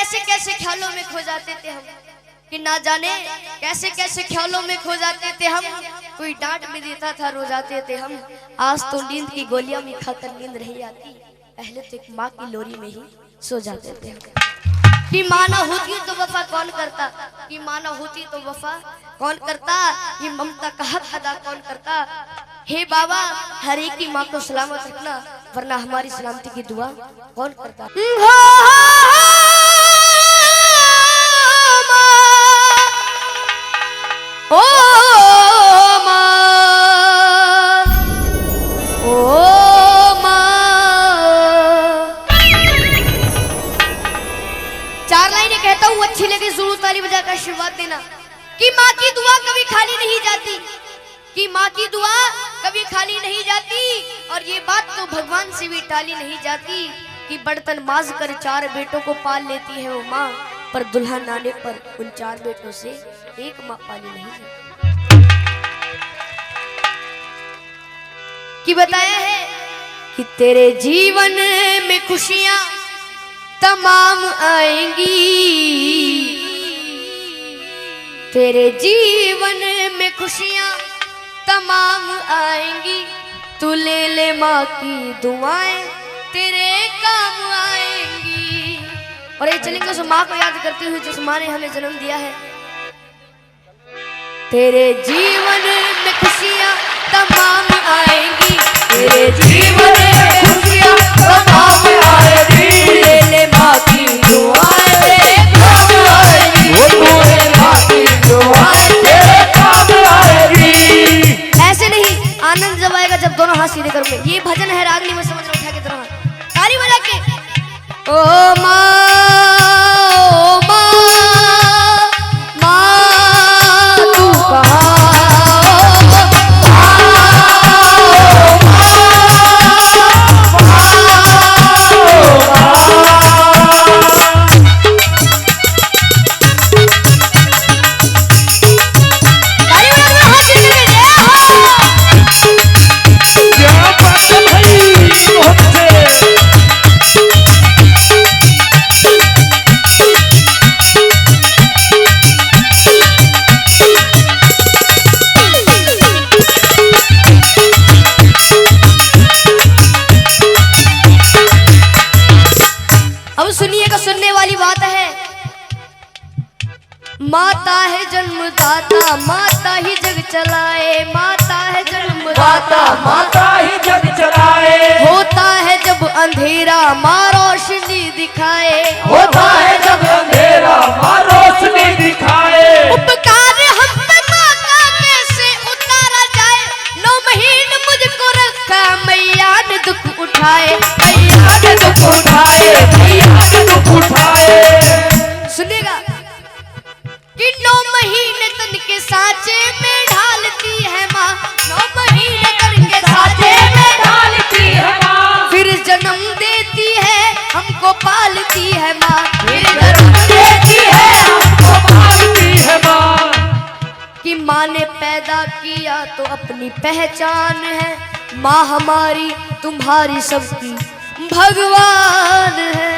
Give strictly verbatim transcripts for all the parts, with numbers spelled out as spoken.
कैसे कैसे ख्यालों में खो जाते थे हम, कि ना जाने कैसे कैसे ख्यालों में खो जाते थे हम। कोई डांट भी देता था रो जाते थे हम। आज तो नींद की गोलियां भी खाकर नींद नहीं आती, पहले तो एक माँ की लोरी में ही सो जाते थे हम। कि माँ ना होती तो वफा कौन करता, कि माँ ना होती तो वफा कौन करता, ये ममता का हक अदा कौन करता। हे बाबा हर एक की माँ को सलामत रखना, वरना हमारी सलामती की दुआ कौन करता। ओ माँ, ओ चार लाइनें कहता हूँ, अच्छी लगे जरूर ताली बजाकर आशीर्वाद देना। कि माँ की दुआ कभी खाली नहीं जाती, कि माँ की दुआ कभी खाली नहीं जाती। और ये बात तो भगवान से भी टाली नहीं जाती, कि बर्तन माज कर चार बेटों को पाल लेती है वो माँ, पर दुल्हन आने पर उन चार बेटों से एक माँ पाली नहीं जाती। कि बताया है कि तेरे जीवन में खुशियां तमाम आएंगी, तेरे जीवन में खुशियां तमाम आएंगी। तू ले ले माँ की दुआएं तेरे काम आएंगी। और ये चलेंगे उस माँ को याद करते हुए जिस माँ ने हमें जन्म दिया है। तेरे जीवन में खुशियां तमाम आएंगी, तेरे जीवन में खुशियां तमाम आएंगी। ले ले माँ की दुआएं तेरे काम आएंगी, वो ले माँ की दुआएं तेरे काम आएंगी। ऐसे नहीं, आनंद जब आएगा जब दोनों हाथ सीधे करोगे। ये भजन है रागनी में, समझ लो, उठा के तरह ताली बजा के। ओ माँ, ओ माँ, माँ तू कहाँ, माता है जन्मदाता माता ही जग चलाए, माता है जन्मदाता माता ही जग चलाए। होता है जब अंधेरा माँ रोशनी दिखाए, होता है जब अंधेरा माँ रोशनी दिखाए। उपकार हम पे माँ का कैसे उतारा जाए, नौ महीने मुझको रखा मैया ने दुख उठाए, मैया ने दुख उठाए, मैया ने दुख उठाए। सुनेगा कि नौ महीने तन के सांचे में ढालती है माँ, नौ महीने तन के सांचे में ढालती है माँ, फिर जन्म देती है हमको पालती है माँ, फिर जन्म देती है हमको पालती है माँ। कि माँ ने पैदा किया तो अपनी पहचान है, माँ हमारी तुम्हारी सबकी भगवान है।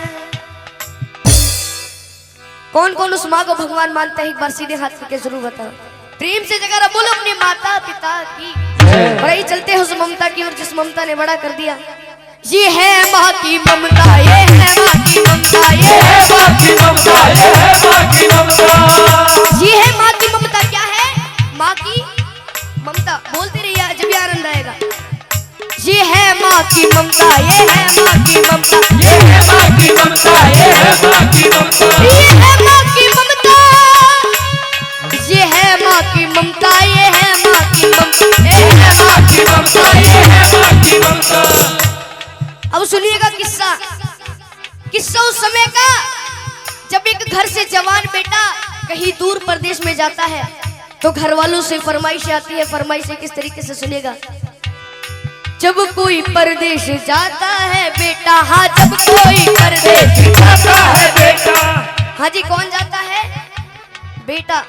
कौन कौन उस माँ को भगवान मानता है, एक बार सीधे हाथ करके जरूर बताओ। प्रेम से जगह बोलो अपने माता पिता की। बड़ाई चलते हो उस ममता की, और जिस ममता ने बड़ा कर दिया। ये है माँ की ममता, ये है माँ की ममता, ये है माँ की ममता, ये है माँ की ममता, ये है माँ की ममता। क्या है माँ की ममता? बोलते रहिए जब आनंद आएगा। ये है माँ की ममता, ये है माँ की ममता, ये है माँ की ममता, ये है माँ की ममता, ये है माँ की ममता, ये है माँ की ममता, ये है माँ की ममता, ये है माँ की ममता, ये है माँ की ममता। अब सुनिएगा किस्सा, किस्सा उस समय का जब एक घर से जवान बेटा कहीं दूर प्रदेश में जाता है तो घर वालों से फरमाइश आती है। फरमाइश किस तरीके से सुनिएगा। जब कोई परदेश जाता है बेटा, हाँ जब कोई परदेश जाता है बेटा, हाँ जी कौन जाता है बेटा।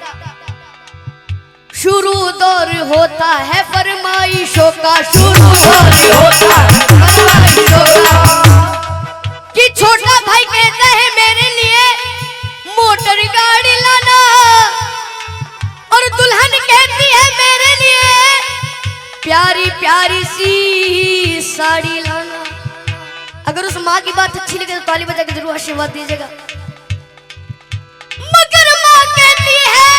शुरू दौर होता है फरमाइशों का, शुरू दौर होता है फरमाइशों का। कि छोटा भाई कहता है मेरे लिए माँ की बात अच्छी लगे तो ताली बजा के जरूर आशीर्वाद दीजिएगा। मगर माँ कहती है,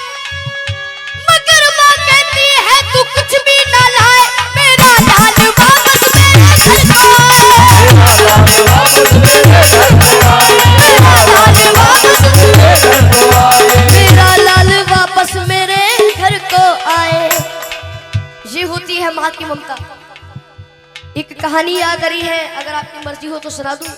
मगर माँ कहती है तू कुछ भी ना लाए, मेरा लाल वापस मेरे घर को आए, मेरा लाल वापस मेरे घर को आए, मेरा लाल वापस मेरे घर को आए, मेरा लाल वापस मेरे घर को आए। ये होती है माँ की ममता। एक कहानी याद आ रही है, अगर आपकी मर्जी हो तो सुना दूं।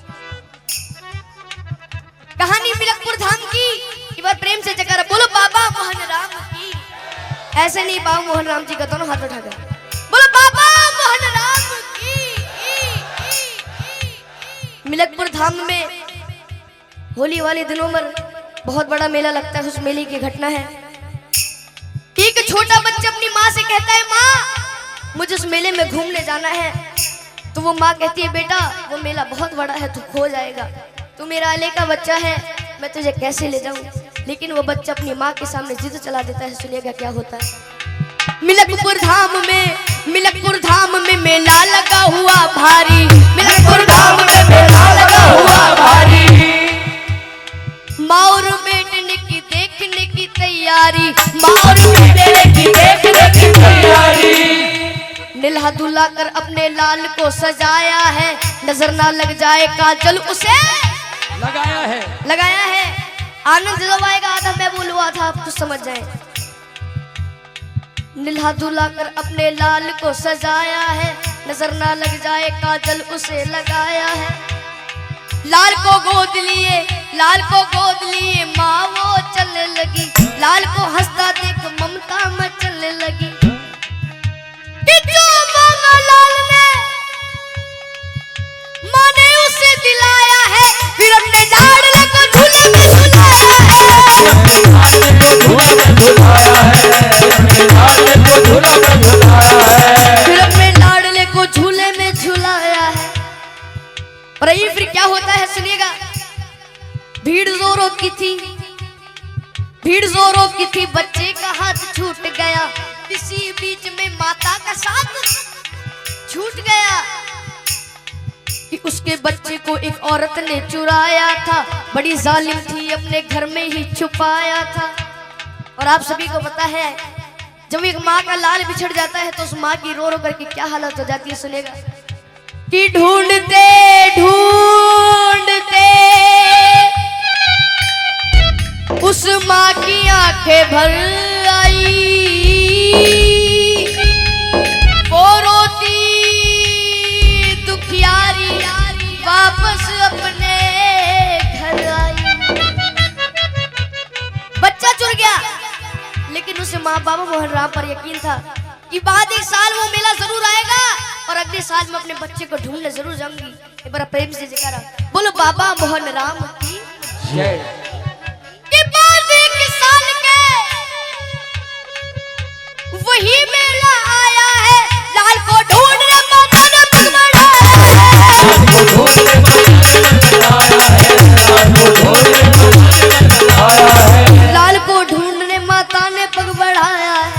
कहानी मिलकपुर धाम की। एक बार प्रेम से जयकारा बोलो बाबा मोहन राम की। ऐसे नहीं, बाबा मोहन राम जी का दोनों हाथ उठाकर बोलो बाबा मोहन राम की। मिलकपुर धाम में होली वाले दिनों में बहुत बड़ा मेला लगता है। उस मेले की घटना है, एक छोटा बच्चा अपनी माँ से कहता है, माँ मुझे उस मेले में घूमने जाना है। तो वो माँ कहती है, बेटा वो मेला बहुत बड़ा है, तू खो जाएगा, तू मेरा अले का बच्चा है, मैं तुझे कैसे ले जाऊं। लेकिन वो बच्चा अपनी माँ के सामने जिद चला देता है। सुनिएगा क्या होता है। मिलकपुर धाम में, मिलकपुर धाम में मेला लगा हुआ भारी, मिलकपुर धाम में मेला लगा हुआ भारी। माँ और बेटे की देखने की तैयारी, माँ और बेटे की देखने की तैयारी। निल्हा दुल्हा कर अपने लाल को सजाया है, नजर ना लग जाए काजल उसे लगाया है, लगाया है। आनंद जब आएगा आधा मैं बोलूआ था, आप तो समझ जाए। निल्हा दुल्हा कर अपने लाल को सजाया है, नजर ना लग जाए काजल उसे लगाया है। लाल को गोद लिए, लाल को गोद लिए माँ वो चलने लगी, लाल को हंसता देख ममता में चलने लगी। जो मांगा लाल ने, माँ ने उसे दिलाया है, फिर अपने लाडले को झूले में झुलाया है, लाडले को झूले में झुलाया है, अपने लाडले को झूले में झुलाया है, फिर अपने लाडले को झूले में झुलाया है। और ये फिर क्या होता है सुनिएगा। भीड़ जोरों की थी, भीड़ जोरों की थी, बच्चे का हाथ छूट गया, इसी बीच में माता का साथ छूट गया कि उसके बच्चे को एक औरत ने चुराया था, बड़ी जालिम थी, अपने घर में ही छुपाया था। और आप सभी को पता है, जब एक माँ का लाल बिछड़ जाता है तो उस माँ की रो रो करके क्या हालत हो जाती है सुनेगा। कि ढूंढते ढूंढते उस माँ की आंखें भर आई, वो रोती दुखियारी वापस अपने घर आई। बच्चा चुर गया, लेकिन उसे माँ बाबा मोहन राम पर यकीन था कि बाद एक साल वो मेला जरूर आएगा और अगले साल मैं अपने बच्चे को ढूंढने जरूर जाऊंगी। एक बार प्रेम से जयकारा बोलो बाबा मोहन राम की जय। के बाद एक साल के वही मेला आया है, लाल को ढूंढने माता ने पग बढ़ाया है, लाल को ढूंढने लाल को ढूंढने माता ने पग बढ़ाया है।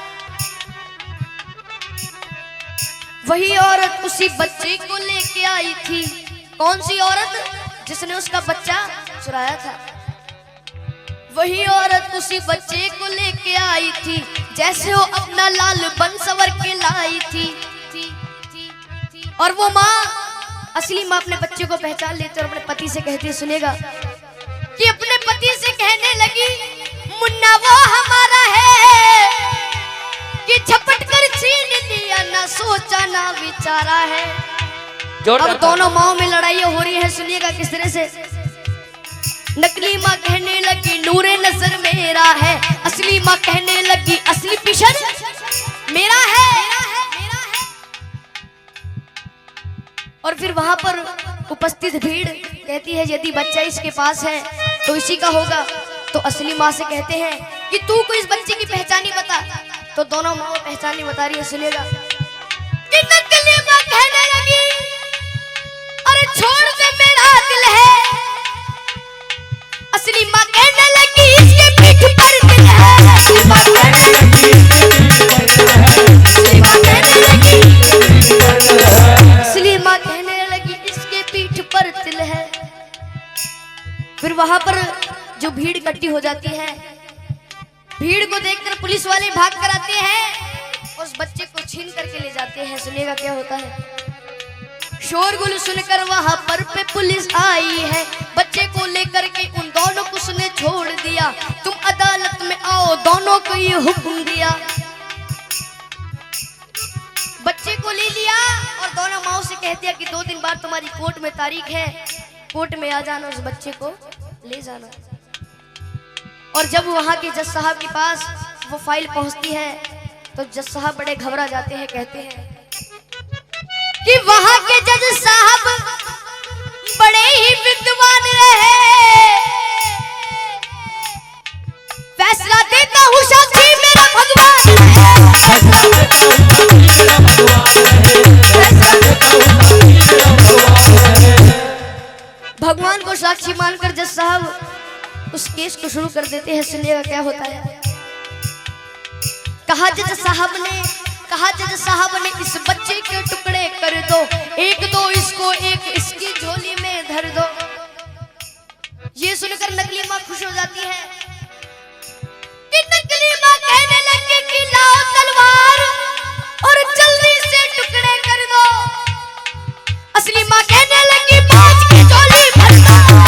वही औरत उसी बच्चे को लेके आई थी। कौन सी औरत? जिसने उसका बच्चा चुराया था। वही औरत उसी बच्चे को लेके आई थी, जैसे वो अपना लाल बन सवर के लाई थी, थी, थी, थी। और वो माँ, असली माँ अपने बच्चे को पहचान लेती और अपने पति से कहती है, सुनेगा कि अपने पति से कहने लगी, मुन्ना वो हमारा है कि झपट कर छीन लिया, ना सोचा ना विचारा है। अब दोनों माओ में लड़ाइयाँ हो रही है, सुनिएगा किस तरह से। नकली माँ कहने लगी नूरे नजर मेरा है, असली माँ कहने लगी असली पिशन मेरा है। और फिर वहां पर उपस्थित भीड़ कहती है, यदि बच्चा इसके पास है तो इसी का होगा। तो असली माँ से कहते हैं कि तू को इस बच्चे की पहचानी बता। तो दोनों माँ पहचानी बता रही है, सुनेगा कि नकली माँ कहने लगी, अरे छोड़ दे मेरा दिल है। असली माँ कहने लगी इसके पीठ पर दिल है। असली माँ कहने लगी असली माँ कहने लगी असली माँ कहने लगी इसके पीठ फिर वहां पर जो भीड़ इकट्ठी हो जाती है, भीड़ को देखकर पुलिस वाले भाग कर आते हैं, उस बच्चे को छीन करके ले जाते हैं। सुनिएगा क्या होता है। शोरगुल सुनकर वहां पर पे पुलिस आई है, बच्चे को लेकर के उन दोनों को उसने छोड़ दिया। तुम अदालत में आओ, दोनों को ये हुक्म दिया। बच्चे को ले लिया और दोनों माओ से कह दिया कि दो दिन बाद तुम्हारी कोर्ट में तारीख है, कोर्ट में आ जाना, उस बच्चे को ले जाना। और जब वहां के जज साहब के पास वो फाइल पहुंचती है तो जज साहब बड़े घबरा जाते हैं, कहते हैं कि वहां के जज साहब बड़े ही विद्वान रहे, फैसला देता हूँ साक्षी मेरा भगवान भगवान को साक्षी मानकर जज साहब उस केस को शुरू कर देते हैं। सुनिएगा क्या होता है। कहा जज साहब ने कहा जज साहब ने इस बच्चे के टुकड़े कर दो, एक दो इसको, एक इसकी झोली में धर दो। ये सुनकर नकली माँ खुश हो जाती है कि नकली माँ कहने लगी कि लाओ तलवार और जल्दी से टुकड़े कर दो। असली माँ कहने लगी बाज की झोली भर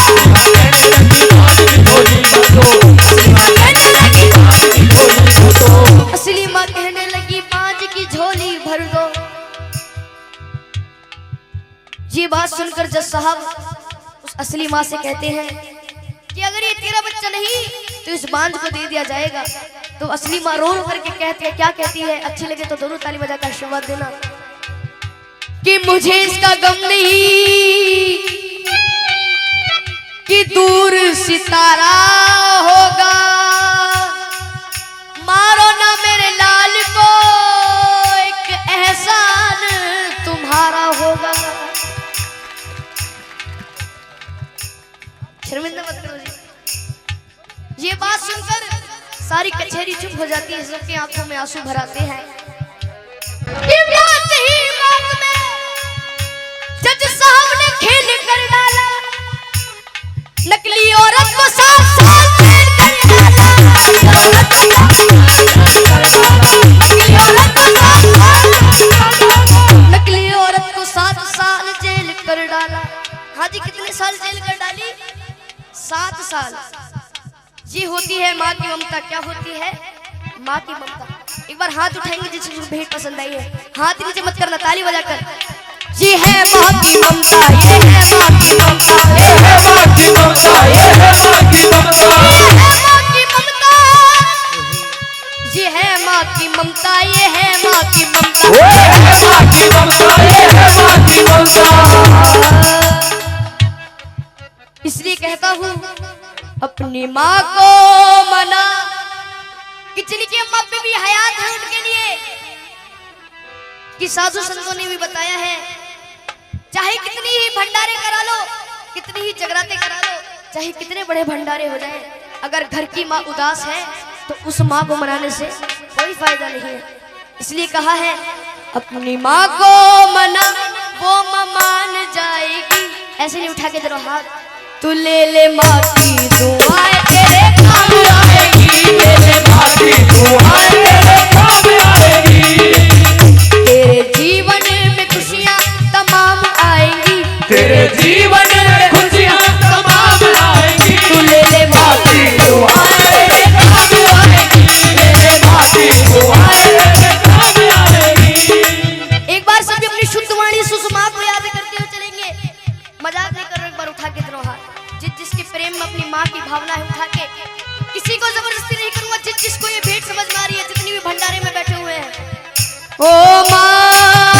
दो। असली माँ कहने लगी बाज की झोली भर दो। ये बात सुनकर जज साहब उस असली माँ से कहते हैं कि अगर ये तेरा बच्चा नहीं तो इस बांझ को दे दिया जाएगा। तो असली माँ रो रो करके कहती है, क्या कहती है, अच्छी लगे तो दोनों ताली बजाकर आशीर्वाद देना कि मुझे इसका गम नहीं कि दूर सितारा होगा, मारो ना मेरे लाल को, एक एहसान तुम्हारा होगा। शर्मिंदा मत करो जी। ये बात सुनकर सारी कचहरी चुप हो जाती है, सबकी आंखों में आंसू भर आते हैं। बात ही बात में जज साहब ने खेल कर डाला, नकली औरत को सात साल जेल कर डाला। नकली औरत को सात साल जेल कर डाला। हाँ जी, कितने साल जेल कर डाली? सात साल। ये होती है माँ की ममता। क्या होती है? माँ की ममता। एक बार हाथ उठाएंगे जिसको भेंट पसंद आई है, हाथ नीचे मत करना, ताली बजाकर। ये है माँ की ममता, ये है माँ की ममता, ये है माँ की ममता, ये है माँ की ममता, ये है माँ की ममता, ये है माँ की ममता, ये है माँ की ममता, ये है माँ की ममता। इसलिए कहता हूँ अपनी माँ को मना कि जिनकी अम्मा पे भी हयात है उनके लिए, कि साधु संतों ने भी बताया है चाहे कितनी ही भंडारे करा लो, कितनी ही जगराते करा लो, चाहे कितने बड़े भंडारे हो जाए, अगर घर की माँ उदास है तो उस माँ को मनाने से कोई फायदा नहीं है। इसलिए कहा है अपनी माँ को मना, वो माँ मान जाएगी। ऐसे नहीं उठा के जरा हाथ, तू ले ले माँ की दुआएं तेरे काम आएगी, ले ले माँ की दुआएं तेरे काम आएगी। तेरे जीवन में खुशियाँ तमाम आएंगी, तेरे जीवन में खुशियाँ तमाम आएंगी। तू ले ले माँ की दुआएं तेरे काम आएगी, ले ले माँ की दुआएं तेरे काम आएगी। एक बार सभी अपनी शुद्ध वाणी सुषमा को याद करते हुए चलेंगे। मजाक नहीं कर रहे, एक बार उठा के जरा हाथ। जिस जिसके प्रेम में अपनी माँ की भावना है उठा के, किसी को जबरदस्ती नहीं करूंगा। जिस जिसको ये भेंट समझ में आ रही है, जितनी भी भंडारे में बैठे हुए हैं, ओ माँ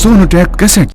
सोनोटेक कैसेट।